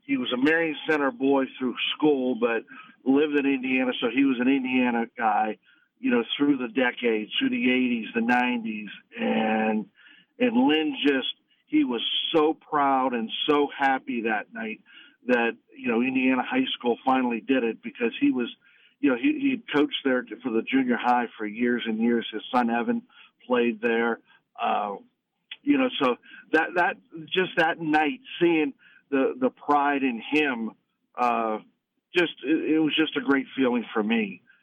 he was a Marion Center boy through school, but lived in Indiana, so he was an Indiana guy, through the decades, through the 80s, the 90s. And Lynn he was so proud and so happy that night that, Indiana High School finally did it, because he was, he coached there for the junior high for years and years. His son, Evan, played there. So that night, seeing the pride in him, it was just a great feeling for me.